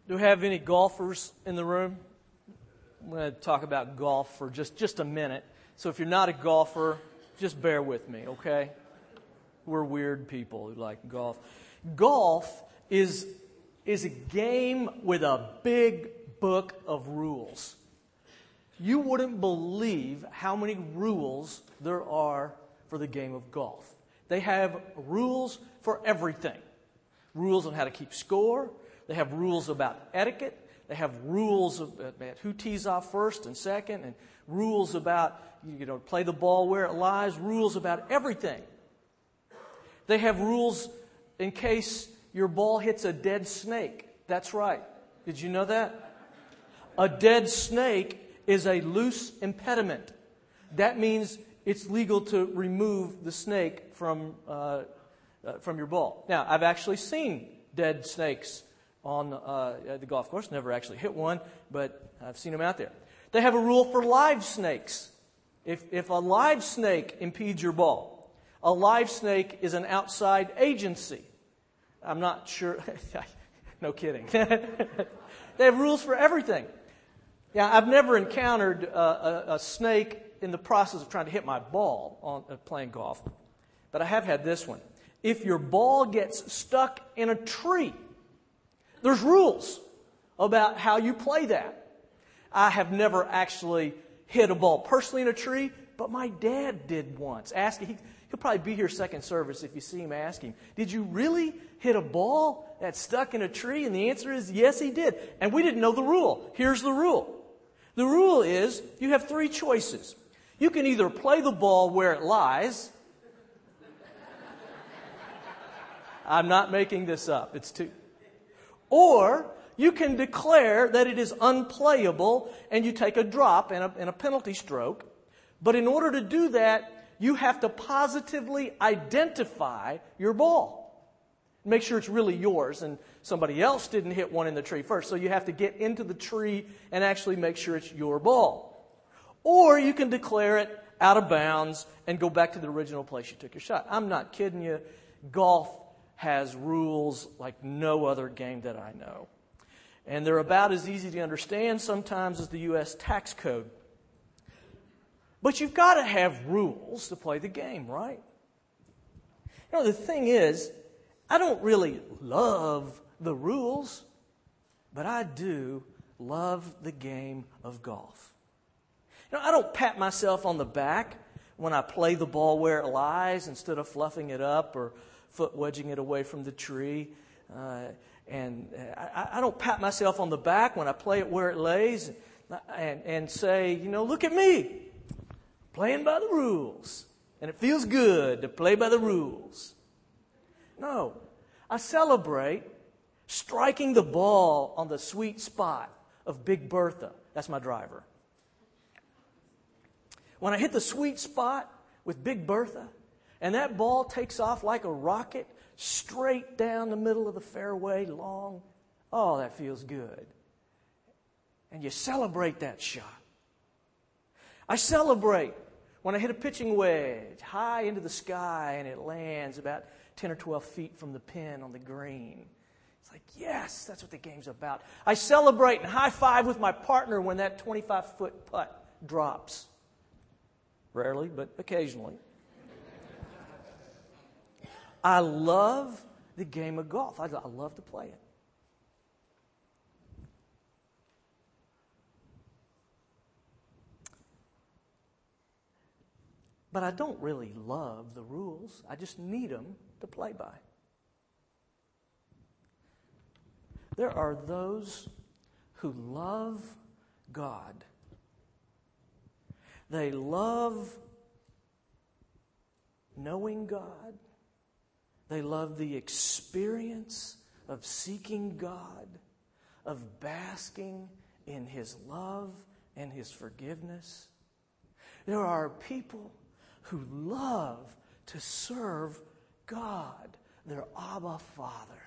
Do we have any golfers in the room? I'm going to talk about golf for just a minute. So if you're not a golfer, just bear with me, okay? We're weird people who like golf. Golf is a game with a big book of rules. You wouldn't believe how many rules there are for the game of golf. They have rules for everything. Rules on how to keep score. They have rules about etiquette. They have rules about who tees off first and second, and rules about, play the ball where it lies, rules about everything. They have rules in case your ball hits a dead snake. That's right. Did you know that? A dead snake is a loose impediment. That means it's legal to remove the snake from your ball. Now, I've actually seen dead snakes on the golf course. Never actually hit one, but I've seen them out there. They have a rule for live snakes. If a live snake impedes your ball, a live snake is an outside agency. I'm not sure. No kidding. They have rules for everything. Yeah, I've never encountered a snake in the process of trying to hit my ball on playing golf, but I have had this one. If your ball gets stuck in a tree, there's rules about how you play that. I have never actually hit a ball personally in a tree, but my dad did once. He'll probably be here second service if you see him. Ask him, did you really hit a ball that stuck in a tree? And the answer is yes, he did. And we didn't know the rule. Here's the rule. The rule is you have three choices. You can either play the ball where it lies. I'm not making this up. It's two. Or you can declare that it is unplayable and you take a drop and a penalty stroke. But in order to do that, you have to positively identify your ball. Make sure it's really yours and somebody else didn't hit one in the tree first. So you have to get into the tree and actually make sure it's your ball. Or you can declare it out of bounds and go back to the original place you took your shot. I'm not kidding you. Golf has rules like no other game that I know. And they're about as easy to understand sometimes as the U.S. tax code. But you've got to have rules to play the game, right? The thing is, I don't really love the rules, but I do love the game of golf. I don't pat myself on the back when I play the ball where it lies instead of fluffing it up or foot wedging it away from the tree. And I don't pat myself on the back when I play it where it lays and say, look at me, playing by the rules. And it feels good to play by the rules. No, I celebrate striking the ball on the sweet spot of Big Bertha. That's my driver. When I hit the sweet spot with Big Bertha, and that ball takes off like a rocket straight down the middle of the fairway, long. Oh, that feels good. And you celebrate that shot. I celebrate when I hit a pitching wedge high into the sky and it lands about 10 or 12 feet from the pin on the green. It's like, yes, that's what the game's about. I celebrate and high five with my partner when that 25-foot putt drops. Rarely, but occasionally. I love the game of golf. I love to play it. But I don't really love the rules. I just need them to play by. There are those who love God. They love knowing God. They love the experience of seeking God, of basking in His love and His forgiveness. There are people who love to serve God, their Abba Father.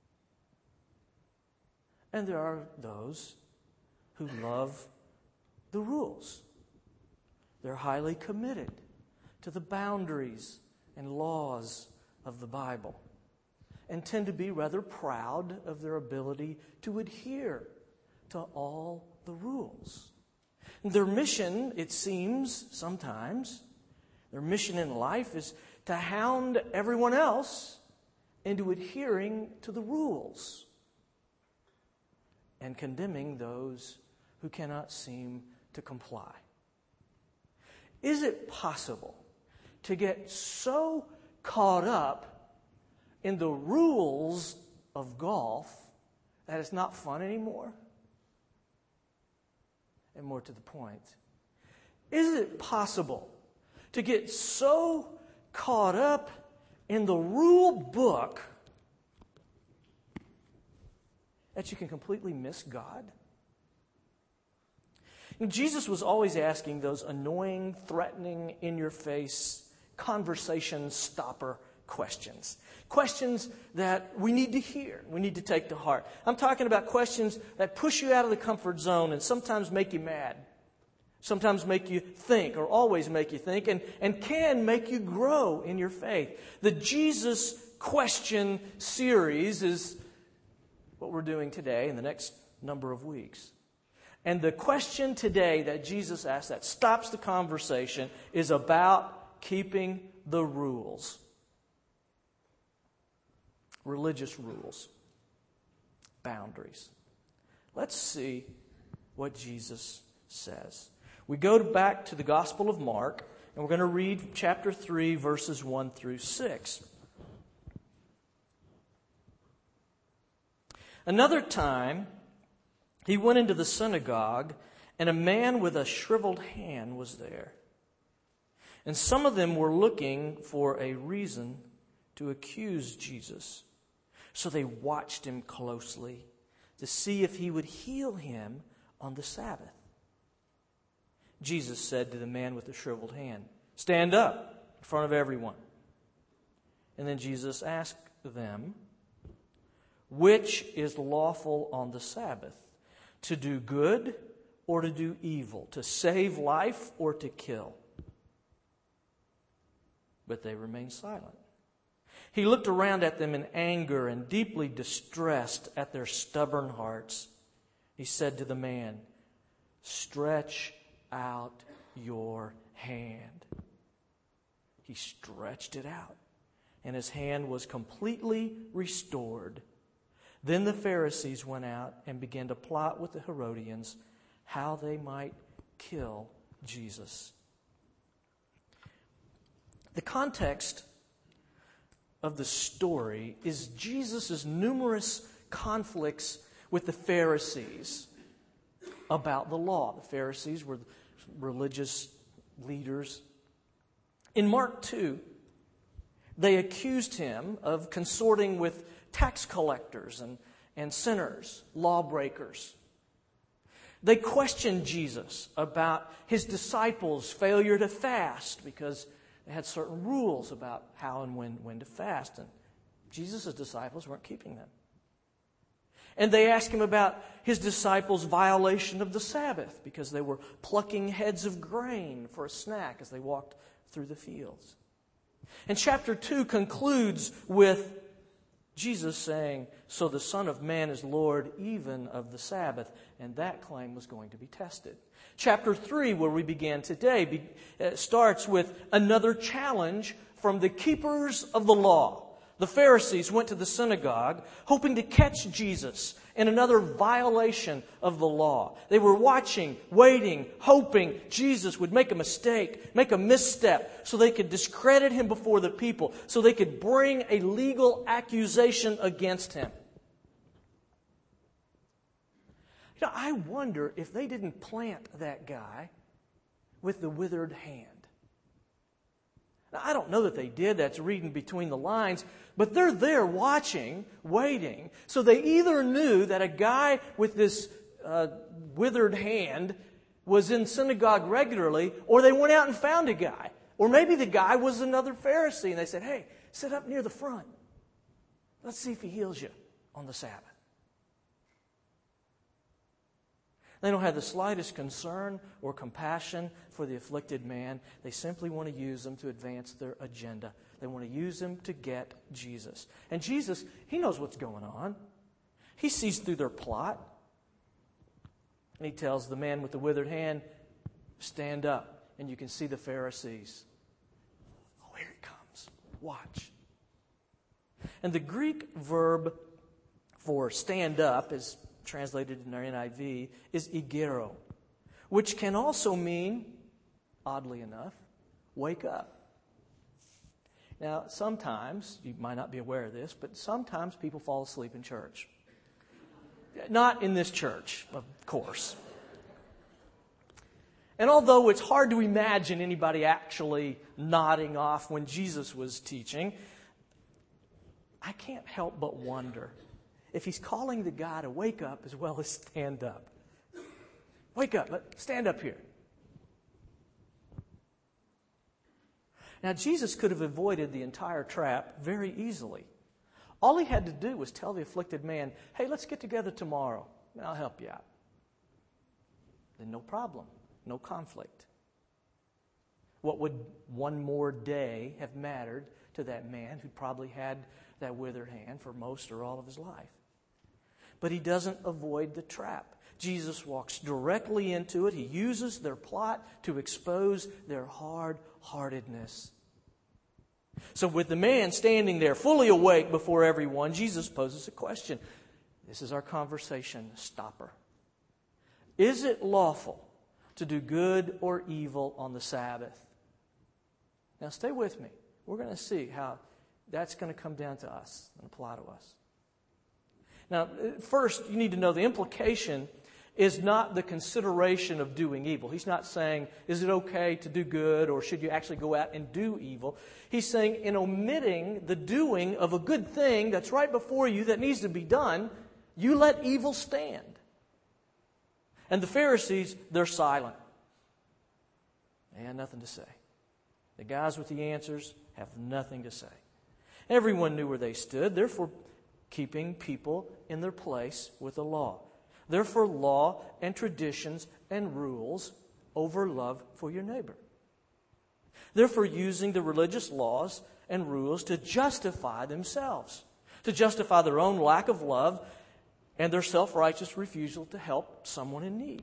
And there are those who love the rules. They're highly committed to the boundaries and laws of the Bible. and tend to be rather proud of their ability to adhere to all the rules. Their mission, it seems sometimes, their mission in life is to hound everyone else into adhering to the rules and condemning those who cannot seem to comply. Is it possible to get so caught up in the rules of golf that it's not fun anymore? And more to the point, is it possible to get so caught up in the rule book that you can completely miss God? And Jesus was always asking those annoying, threatening, in-your-face, conversation stopper questions. Questions that we need to hear, we need to take to heart. I'm talking about questions that push you out of the comfort zone and sometimes make you mad. Sometimes make you think, or always make you think, and can make you grow in your faith. The Jesus Question series is what we're doing today in the next number of weeks. And the question today that Jesus asks that stops the conversation is about keeping the rules. Religious rules. Boundaries. Let's see what Jesus says. We go back to the Gospel of Mark, and we're going to read chapter 3, verses 1 through 6. Another time, he went into the synagogue, and a man with a shriveled hand was there. And some of them were looking for a reason to accuse Jesus. So they watched him closely to see if he would heal him on the Sabbath. Jesus said to the man with the shriveled hand, "Stand up in front of everyone." And then Jesus asked them, "Which is lawful on the Sabbath? To do good or to do evil? To save life or to kill?" But they remained silent. He looked around at them in anger and deeply distressed at their stubborn hearts. He said to the man, "Stretch out your hand." He stretched it out, and his hand was completely restored. Then the Pharisees went out and began to plot with the Herodians how they might kill Jesus. The context of the story is Jesus' numerous conflicts with the Pharisees about the law. The Pharisees were religious leaders. In Mark 2, they accused him of consorting with tax collectors and sinners, lawbreakers. They questioned Jesus about his disciples' failure to fast because they had certain rules about how and when to fast, and Jesus' disciples weren't keeping them. And they asked him about his disciples' violation of the Sabbath because they were plucking heads of grain for a snack as they walked through the fields. And chapter 2 concludes with Jesus saying, "So the Son of Man is Lord even of the Sabbath." And that claim was going to be tested. Chapter 3, where we began today, starts with another challenge from the keepers of the law. The Pharisees went to the synagogue hoping to catch Jesus in another violation of the law. They were watching, waiting, hoping Jesus would make a mistake, make a misstep, so they could discredit him before the people, so they could bring a legal accusation against him. You know, I wonder if they didn't plant that guy with the withered hand. Now, I don't know that they did. That's reading between the lines. But they're there watching, waiting. So they either knew that a guy with this withered hand was in synagogue regularly, or they went out and found a guy. Or maybe the guy was another Pharisee, and they said, "Hey, sit up near the front. Let's see if he heals you on the Sabbath." They don't have the slightest concern or compassion for the afflicted man. They simply want to use them to advance their agenda. They want to use them to get Jesus. And Jesus, He knows what's going on. He sees through their plot. And He tells the man with the withered hand, stand up. And you can see the Pharisees. Oh, here He comes. Watch. And the Greek verb for stand up is translated in our NIV, is egero, which can also mean, oddly enough, wake up. Now, sometimes, you might not be aware of this, but sometimes people fall asleep in church. Not in this church, of course. And although it's hard to imagine anybody actually nodding off when Jesus was teaching, I can't help but wonder if He's calling the guy to wake up as well as stand up. Wake up. Stand up here. Now, Jesus could have avoided the entire trap very easily. All He had to do was tell the afflicted man, hey, let's get together tomorrow, and I'll help you out. Then no problem, no conflict. What would one more day have mattered to that man who probably had that withered hand for most or all of his life? But He doesn't avoid the trap. Jesus walks directly into it. He uses their plot to expose their hard-heartedness. So with the man standing there fully awake before everyone, Jesus poses a question. This is our conversation stopper. Is it lawful to do good or evil on the Sabbath? Now stay with me. We're going to see how that's going to come down to us and apply to us. Now, first, you need to know the implication is not the consideration of doing evil. He's not saying, is it okay to do good, or should you actually go out and do evil? He's saying, in omitting the doing of a good thing that's right before you that needs to be done, you let evil stand. And the Pharisees, they're silent. They had nothing to say. The guys with the answers have nothing to say. Everyone knew where they stood. Therefore, keeping people in their place with the law. Therefore, law and traditions and rules over love for your neighbor. Therefore, using the religious laws and rules to justify themselves, to justify their own lack of love and their self-righteous refusal to help someone in need.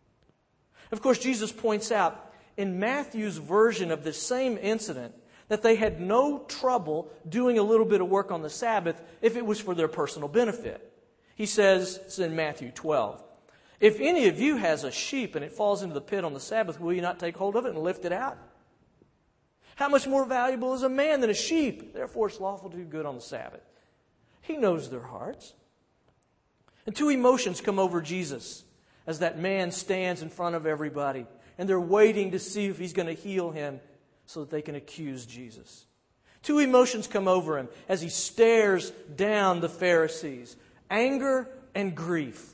Of course, Jesus points out in Matthew's version of this same incident that they had no trouble doing a little bit of work on the Sabbath if it was for their personal benefit. He says, it's in Matthew 12, if any of you has a sheep and it falls into the pit on the Sabbath, will you not take hold of it and lift it out? How much more valuable is a man than a sheep? Therefore, it's lawful to do good on the Sabbath. He knows their hearts. And two emotions come over Jesus as that man stands in front of everybody, and they're waiting to see if He's going to heal him so that they can accuse Jesus. Two emotions come over Him as He stares down the Pharisees. Anger and grief.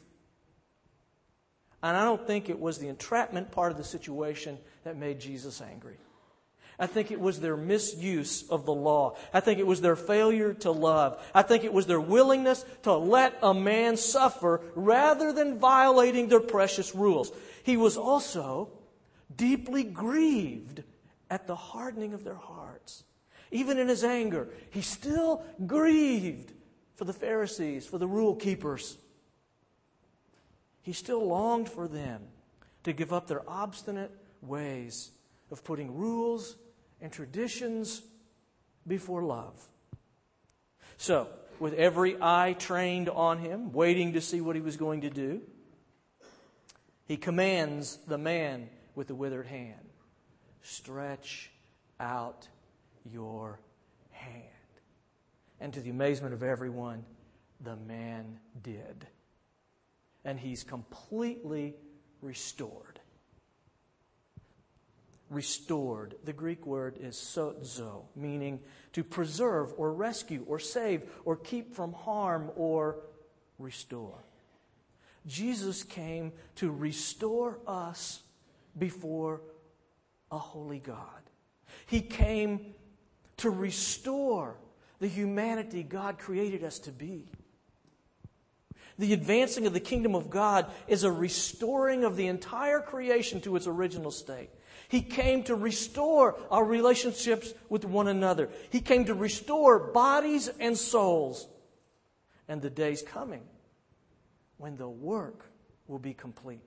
And I don't think it was the entrapment part of the situation that made Jesus angry. I think it was their misuse of the law. I think it was their failure to love. I think it was their willingness to let a man suffer rather than violating their precious rules. He was also deeply grieved at the hardening of their hearts. Even in His anger, He still grieved for the Pharisees, for the rule keepers. He still longed for them to give up their obstinate ways of putting rules and traditions before love. So, with every eye trained on Him, waiting to see what He was going to do, He commands the man with the withered hand, stretch out your hand. And to the amazement of everyone, the man did. And he's completely restored. Restored. The Greek word is sozo, meaning to preserve or rescue or save or keep from harm or restore. Jesus came to restore us before a holy God. He came to restore the humanity God created us to be. The advancing of the kingdom of God is a restoring of the entire creation to its original state. He came to restore our relationships with one another. He came to restore bodies and souls. And the day's coming when the work will be complete.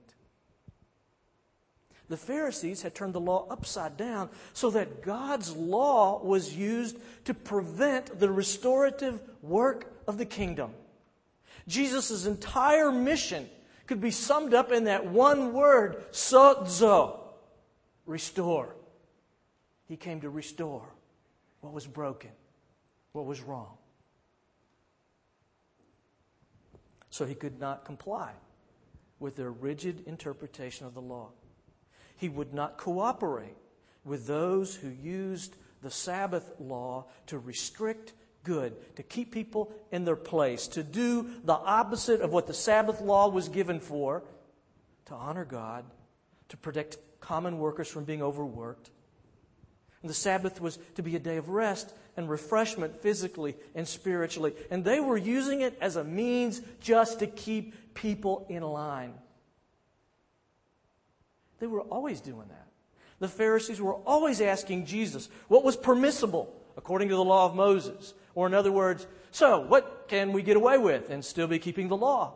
The Pharisees had turned the law upside down so that God's law was used to prevent the restorative work of the kingdom. Jesus' entire mission could be summed up in that one word, sozo, restore. He came to restore what was broken, what was wrong. So he could not comply with their rigid interpretation of the law. He would not cooperate with those who used the Sabbath law to restrict good, to keep people in their place, to do the opposite of what the Sabbath law was given for, to honor God, to protect common workers from being overworked. And the Sabbath was to be a day of rest and refreshment physically and spiritually. And they were using it as a means just to keep people in line. They were always doing that. The Pharisees were always asking Jesus what was permissible according to the law of Moses. Or in other words, so what can we get away with and still be keeping the law?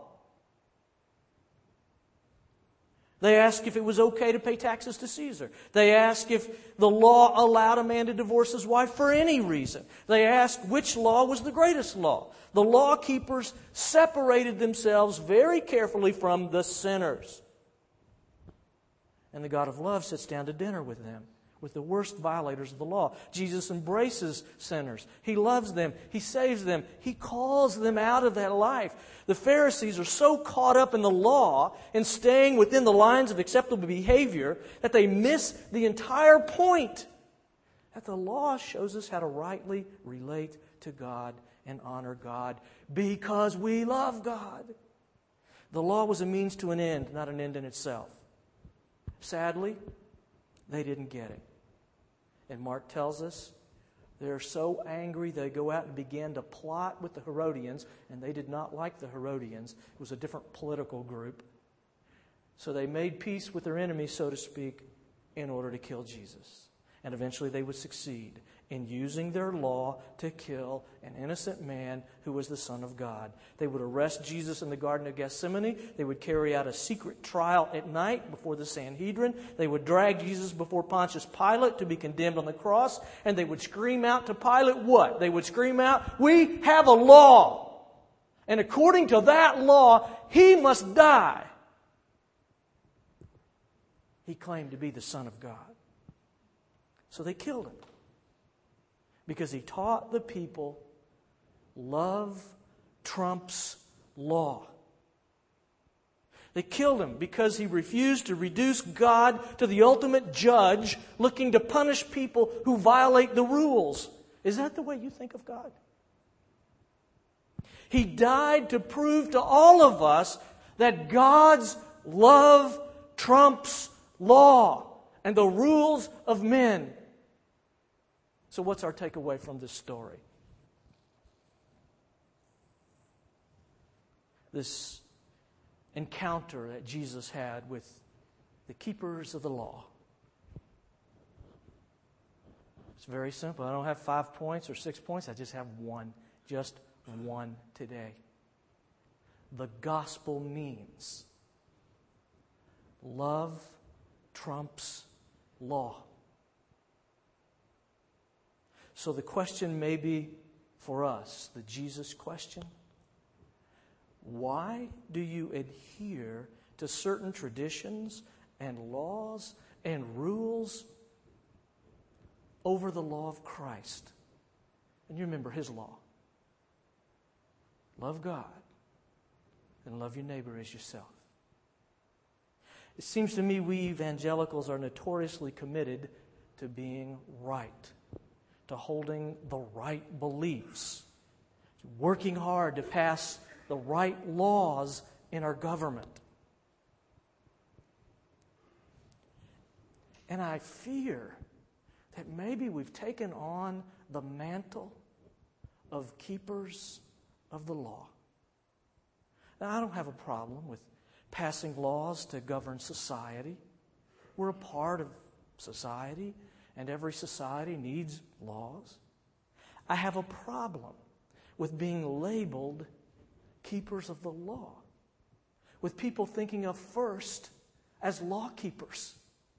They asked if it was okay to pay taxes to Caesar. They asked if the law allowed a man to divorce his wife for any reason. They asked which law was the greatest law. The law keepers separated themselves very carefully from the sinners. And the God of love sits down to dinner with them, with the worst violators of the law. Jesus embraces sinners. He loves them. He saves them. He calls them out of that life. The Pharisees are so caught up in the law and staying within the lines of acceptable behavior that they miss the entire point. That the law shows us how to rightly relate to God and honor God because we love God. The law was a means to an end, not an end in itself. Sadly, they didn't get it. And Mark tells us they're so angry they go out and begin to plot with the Herodians, and they did not like the Herodians. It was a different political group. So they made peace with their enemies, so to speak, in order to kill Jesus. And eventually they would succeed in using their law to kill an innocent man who was the Son of God. They would arrest Jesus in the Garden of Gethsemane. They would carry out a secret trial at night before the Sanhedrin. They would drag Jesus before Pontius Pilate to be condemned on the cross. And they would scream out to Pilate what? They would scream out, "We have a law. And according to that law, he must die." He claimed to be the Son of God. So they killed him. Because he taught the people love trumps law. They killed him because he refused to reduce God to the ultimate judge looking to punish people who violate the rules. Is that the way you think of God? He died to prove to all of us that God's love trumps law and the rules of men. So what's our takeaway from this story? This encounter that Jesus had with the keepers of the law. It's very simple. I don't have 5 points or 6 points. I just have one. Just one today. The gospel means love trumps law. So the question may be for us, the Jesus question, why do you adhere to certain traditions and laws and rules over the law of Christ? And you remember His law. Love God and love your neighbor as yourself. It seems to me we evangelicals are notoriously committed to being right, to holding the right beliefs, working hard to pass the right laws in our government. And I fear that maybe we've taken on the mantle of keepers of the law. Now, I don't have a problem with passing laws to govern society. We're a part of society, and every society needs laws. I have a problem with being labeled keepers of the law, with people thinking of first as law keepers.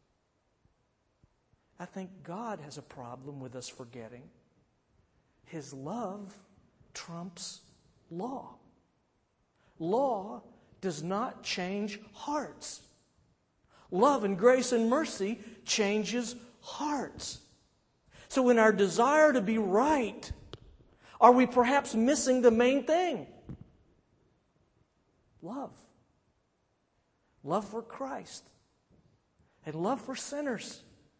I think God has a problem with us forgetting His love trumps law. Law does not change hearts. Love and grace and mercy changes hearts. So in our desire to be right, are we perhaps missing the main thing? Love. Love for Christ. And love for sinners.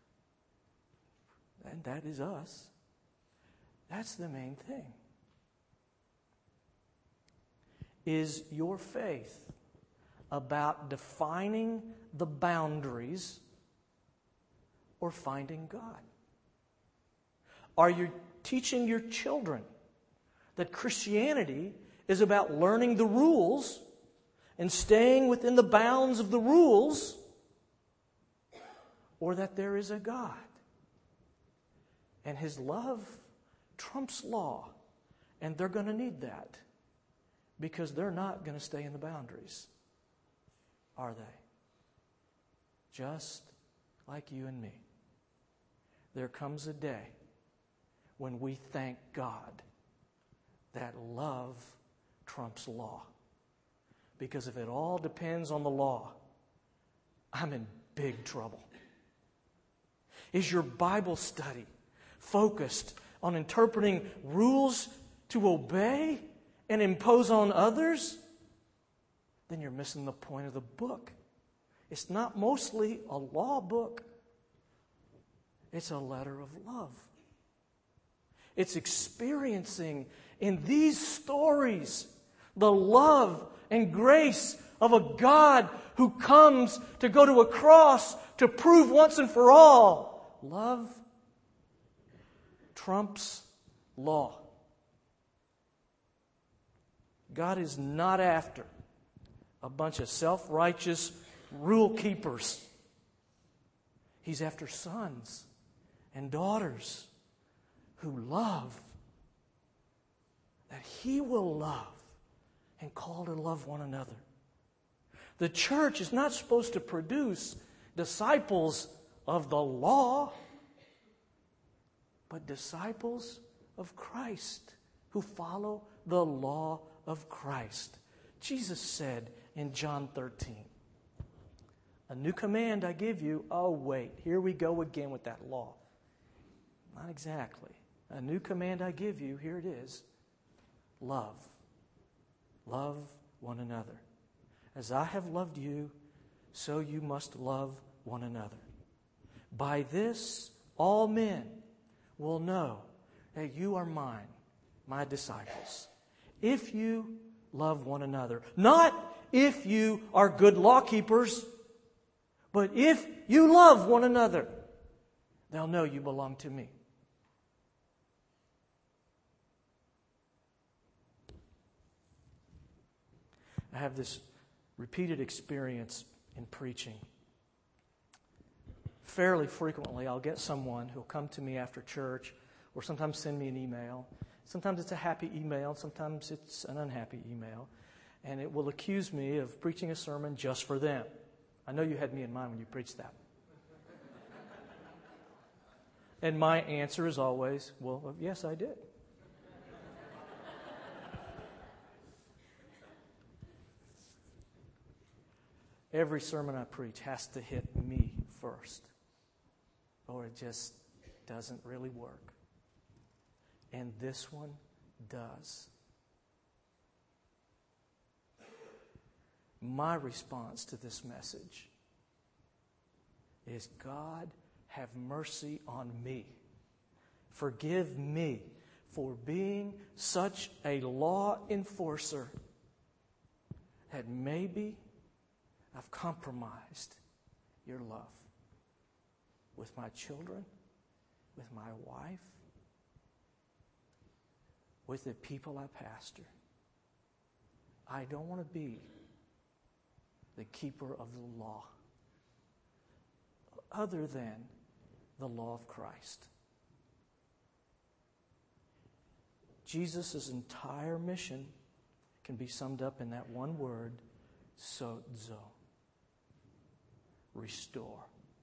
And that is us. That's the main thing. Is your faith about defining the boundaries or finding God? Are you teaching your children that Christianity is about learning the rules and staying within the bounds of the rules, or that there is a God and His love trumps law, and they're going to need that because they're not going to stay in the boundaries, are they? Just like you and me. There comes a day when we thank God that love trumps law. Because if it all depends on the law, I'm in big trouble. Is your Bible study focused on interpreting rules to obey and impose on others? Then you're missing the point of the book. It's not mostly a law book. It's a letter of love. It's experiencing in these stories the love and grace of a God who comes to go to a cross to prove once and for all, love trumps law. God is not after a bunch of self-righteous rule keepers. He's after sons and daughters who love, that He will love and call to love one another. The church is not supposed to produce disciples of the law, but disciples of Christ who follow the law of Christ. Jesus said in John 13, "A new command I give you." Oh, wait, here we go again with that law. Not exactly. "A new command I give you," here it is, love. Love one another. As I have loved you, so you must love one another. By this, all men will know that you are mine, my disciples, if you love one another. Not if you are good law keepers, but if you love one another. They'll know you belong to me. I have this repeated experience in preaching. Fairly frequently, I'll get someone who'll come to me after church or sometimes send me an email. Sometimes it's a happy email, sometimes it's an unhappy email. And it will accuse me of preaching a sermon just for them. I know you had me in mind when you preached that. And my answer is always, well, yes, I did. Every sermon I preach has to hit me first, or it just doesn't really work. And this one does. My response to this message is, God, have mercy on me. Forgive me for being such a law enforcer that maybe I've compromised your love with my children, with my wife, with the people I pastor. I don't want to be the keeper of the law other than the law of Christ. Jesus' entire mission can be summed up in that one word, sozo. Restore.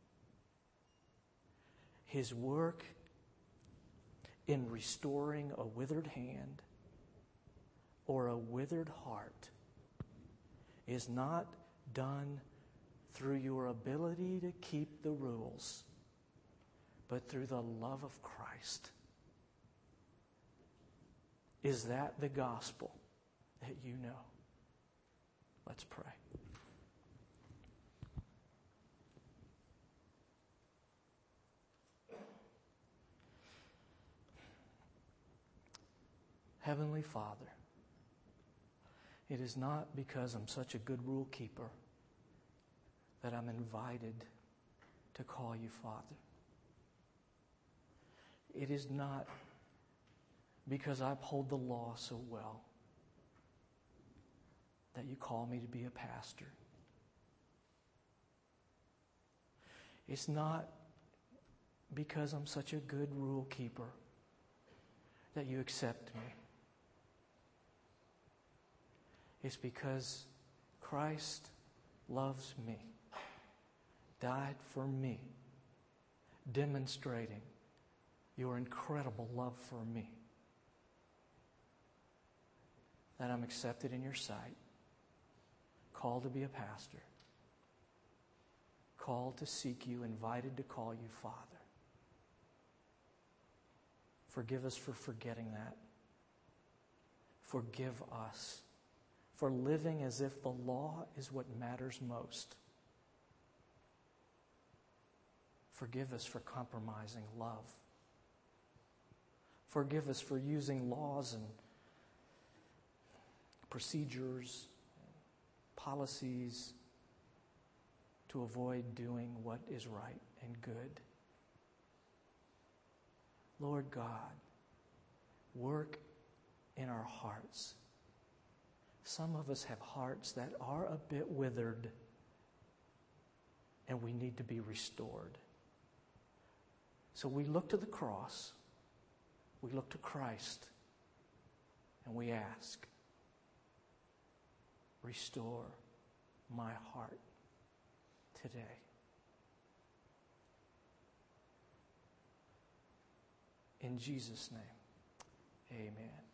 His work in restoring a withered hand or a withered heart is not done through your ability to keep the rules, but through the love of Christ. Is that the gospel that you know? Let's pray. Heavenly Father, it is not because I'm such a good rule keeper that I'm invited to call you Father. It is not because I uphold the law so well that you call me to be a pastor. It's not because I'm such a good rule keeper that you accept me. It's because Christ loves me, died for me, demonstrating your incredible love for me, that I'm accepted in your sight, called to be a pastor, called to seek you, invited to call you Father. Forgive us for forgetting that. Forgive us for living as if the law is what matters most. Forgive us for compromising love. Forgive us for using laws and procedures, policies to avoid doing what is right and good. Lord God, work in our hearts. Some of us have hearts that are a bit withered, and we need to be restored. So we look to the cross, we look to Christ, and we ask, restore my heart today. In Jesus' name, amen.